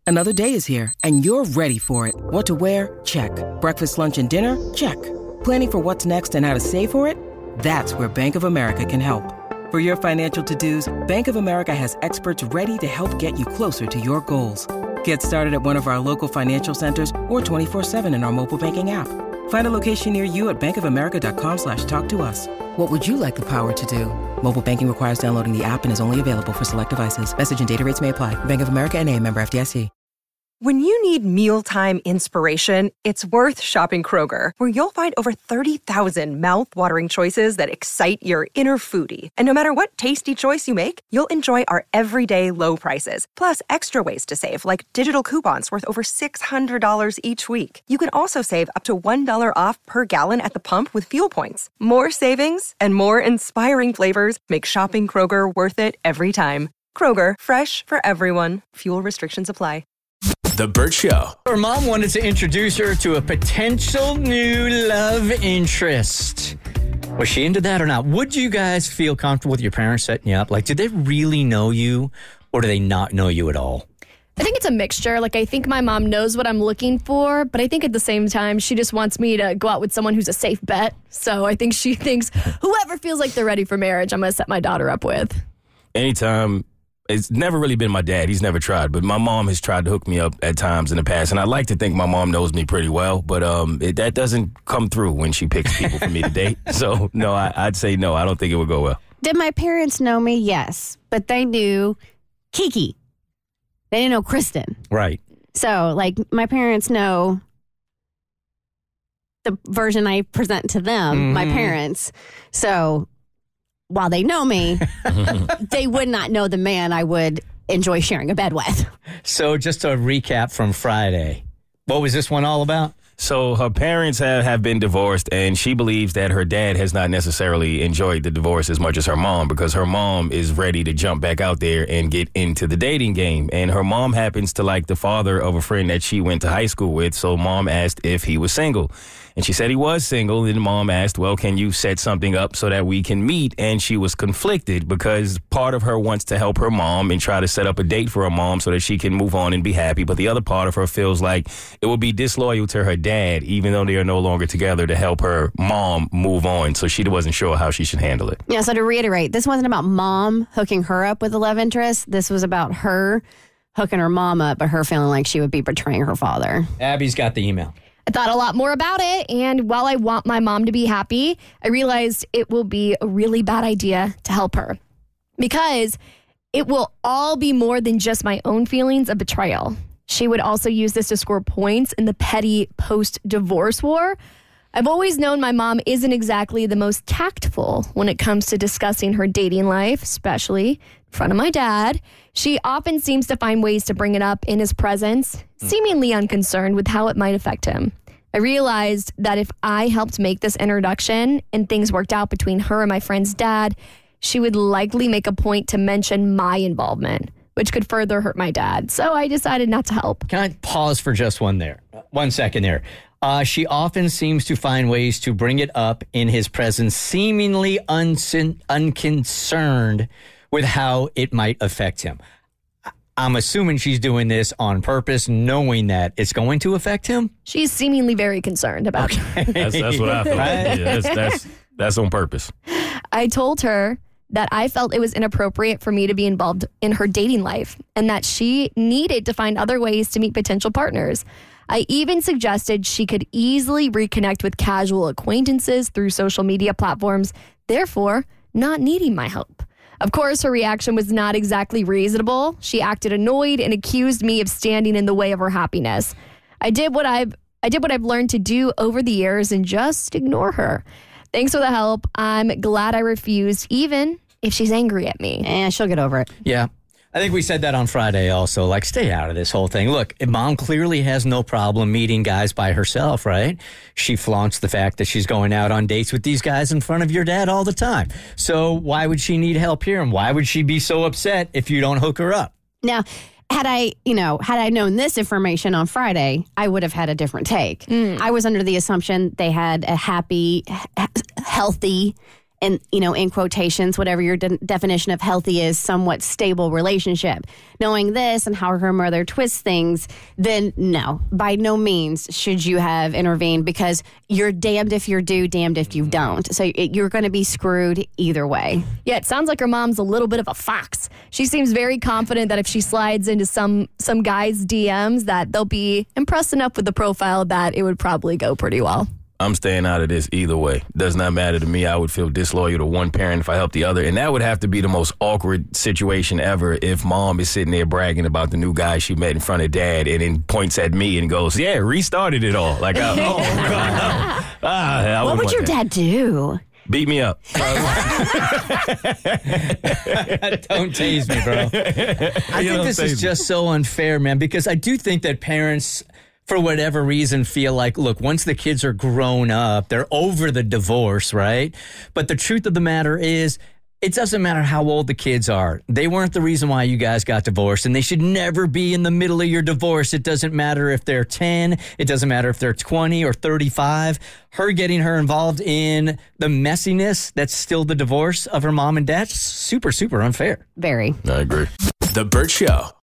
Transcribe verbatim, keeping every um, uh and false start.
Another day is here, and you're ready for it. What to wear? Check. Breakfast, lunch, and dinner? Check. Planning for what's next and how to save for it? That's where Bank of America can help. For your financial to-dos, Bank of America has experts ready to help get you closer to your goals. Get started at one of our local financial centers or twenty-four seven in our mobile banking app. Find a location near you at bankofamerica.com slash talk to us. What would you like the power to do? Mobile banking requires downloading the app and is only available for select devices. Message and data rates may apply. Bank of America N A, member F D I C. When you need mealtime inspiration, it's worth shopping Kroger, where you'll find over thirty thousand mouth-watering choices that excite your inner foodie. And no matter what tasty choice you make, you'll enjoy our everyday low prices, plus extra ways to save, like digital coupons worth over six hundred dollars each week. You can also save up to one dollar off per gallon at the pump with fuel points. More savings and more inspiring flavors make shopping Kroger worth it every time. Kroger, fresh for everyone. Fuel restrictions apply. The Burt Show. Her mom wanted to introduce her to a potential new love interest. Was she into that or not? Would you guys feel comfortable with your parents setting you up? Like, did they really know you, or do they not know you at all? I think it's a mixture. Like, I think my mom knows what I'm looking for, but I think at the same time, she just wants me to go out with someone who's a safe bet. So I think she thinks whoever feels like they're ready for marriage, I'm going to set my daughter up with. Anytime. It's never really been my dad. He's never tried, but my mom has tried to hook me up at times in the past, and I like to think my mom knows me pretty well, but um, it, that doesn't come through when she picks people for me to date. So, no, I, I'd say no. I don't think it would go well. Did my parents know me? Yes, but they knew Kiki. They didn't know Kristen. Right. So, like, my parents know the version I present to them, mm-hmm. my parents. So, while they know me, they would not know the man I would enjoy sharing a bed with. So just a recap from Friday. What was this one all about? So her parents have, have been divorced, and she believes that her dad has not necessarily enjoyed the divorce as much as her mom, because her mom is ready to jump back out there and get into the dating game. And her mom happens to like the father of a friend that she went to high school with, so mom asked if he was single. And she said he was single. And mom asked, well, can you set something up so that we can meet? And she was conflicted because part of her wants to help her mom and try to set up a date for her mom so that she can move on and be happy. But the other part of her feels like it would be disloyal to her dad, even though they are no longer together, to help her mom move on. So she wasn't sure how she should handle it. Yeah, so to reiterate, this wasn't about mom hooking her up with a love interest. This was about her hooking her mom up, but her feeling like she would be betraying her father. Abby's got the email. I thought a lot more about it, and while I want my mom to be happy, I realized it will be a really bad idea to help her, because it will all be more than just my own feelings of betrayal. She would also use this to score points in the petty post-divorce war. I've always known my mom isn't exactly the most tactful when it comes to discussing her dating life, especially in front of my dad. She often seems to find ways to bring it up in his presence, seemingly unconcerned with how it might affect him. I realized that if I helped make this introduction and things worked out between her and my friend's dad, she would likely make a point to mention my involvement, which could further hurt my dad. So I decided not to help. Can I pause for just one there? One second there. Uh, she often seems to find ways to bring it up in his presence, seemingly unsin- unconcerned with how it might affect him. I'm assuming she's doing this on purpose, knowing that it's going to affect him. She's seemingly very concerned about okay. it. That's, that's what I thought. Yeah, that's, that's, that's on purpose. I told her that I felt it was inappropriate for me to be involved in her dating life and that she needed to find other ways to meet potential partners. I even suggested she could easily reconnect with casual acquaintances through social media platforms, therefore not needing my help. Of course, her reaction was not exactly reasonable. She acted annoyed and accused me of standing in the way of her happiness. I did what I've I did what I've learned to do over the years and just ignore her. Thanks for the help. I'm glad I refused, even if she's angry at me. And she'll get over it. Yeah. I think we said that on Friday also, like, stay out of this whole thing. Look, mom clearly has no problem meeting guys by herself, right? She flaunts the fact that she's going out on dates with these guys in front of your dad all the time. So why would she need help here? And why would she be so upset if you don't hook her up? Now, had I, you know, had I known this information on Friday, I would have had a different take. Mm. I was under the assumption they had a happy, healthy, and, you know, in quotations, whatever your de- definition of healthy is, somewhat stable relationship. Knowing this and how her mother twists things, then no, by no means should you have intervened, because you're damned if you do, damned if you don't. So it, you're going to be screwed either way. Yeah, it sounds like her mom's a little bit of a fox. She seems very confident that if she slides into some some guy's D Ms, that they'll be impressed enough with the profile that it would probably go pretty well. I'm staying out of this either way. Does not matter to me. I would feel disloyal to one parent if I helped the other. And that would have to be the most awkward situation ever if mom is sitting there bragging about the new guy she met in front of dad and then points at me and goes, yeah, restarted it all. Like, I, oh, God. Ah, I what would your that. dad do? Beat me up. Don't tease me, bro. I think this is just so unfair, man, because I do think that parents, for whatever reason, feel like, look, once the kids are grown up, they're over the divorce, right? But the truth of the matter is, it doesn't matter how old the kids are. They weren't the reason why you guys got divorced, and they should never be in the middle of your divorce. It doesn't matter if they're ten. It doesn't matter if they're twenty or thirty-five. Her getting her involved in the messiness that's still the divorce of her mom and dad, super, super unfair. Very. I agree. The Burt Show.